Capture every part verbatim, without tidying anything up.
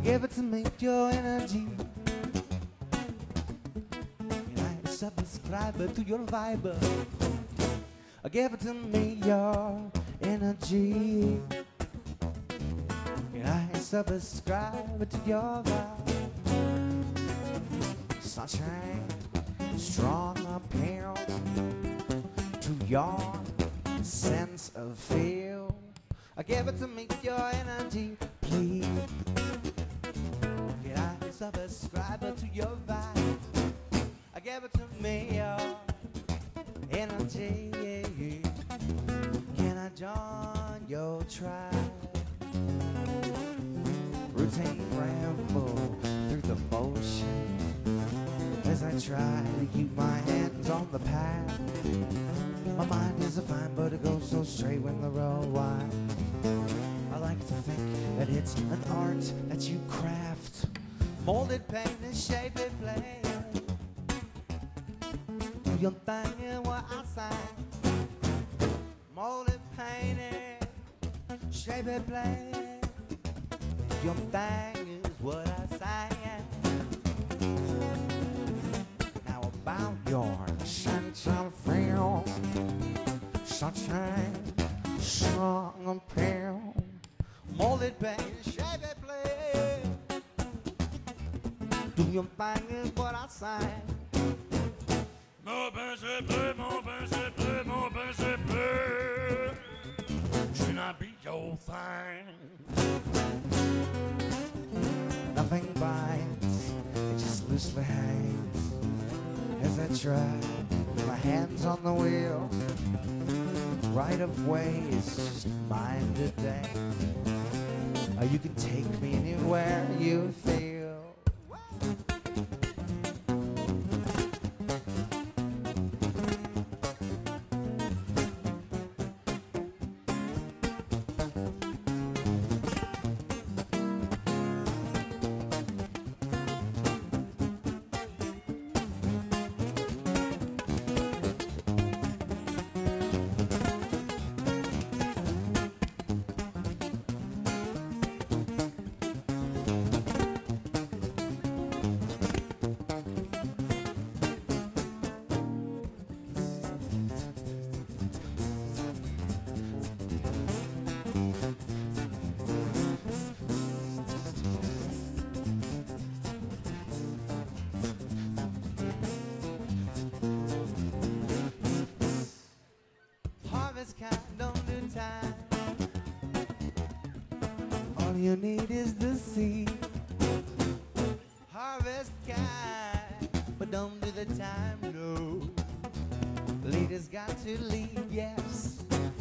Give it to me, your energy. And I subscribe to your vibe. Give it to me, your energy. And I subscribe to your vibe. Sunshine, strong appeal to your sense of feel. Give it to me, your energy, please. Can I subscribe to your vibe? Give it to me, your energy. Can I join your tribe? Routine ramble through the motion as I try to keep my hands on the path. My mind is a fine, but it goes so straight when the road wide. I like to think that it's an art that you craft, molded, painted, shaped, and play. Do your thing in what I say. Molded, painted, shaped, and play. Do your thing is what I say. Now about your sense of feel, sunshine, strong appeal, molded, painted, shaped, and play. Do your thing is what I say. Mon pain c'est bleu, mon pain c'est bleu, mon pain c'est bleu. Should not be your thing. Nothing bites, it just loosely hangs as I try, my hands on the wheel. Right of way is just mine today. Uh, you can take me anywhere you feel. Harvest kind don't do time. All you need is the seed. Harvest kind, but don't do the time, no. Leaders got to lead, yes.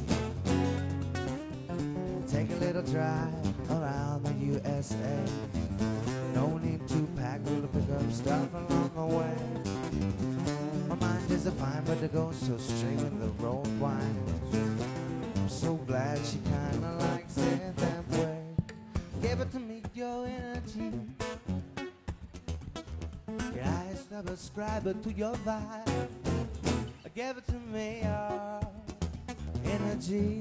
Take a little drive around the U S A. No need to pack, we'll pick up stuff along the way. My mind is a fine, but it goes so straight when the road winds. I'm so glad she kinda likes it that way. Give it to me, your energy. Yeah, I subscribe to your vibe. Give it to me, your energy.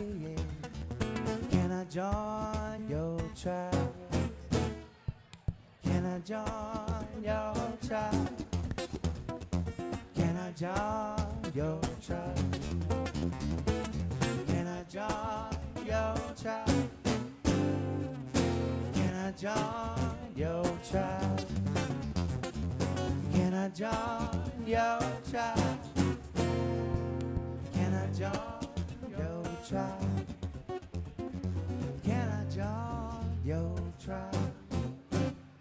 Can I join your tribe? Can I join your tribe? Can I join your tribe? Can I join your tribe? Can I join your tribe? Can I join your tribe? Can I join your tribe?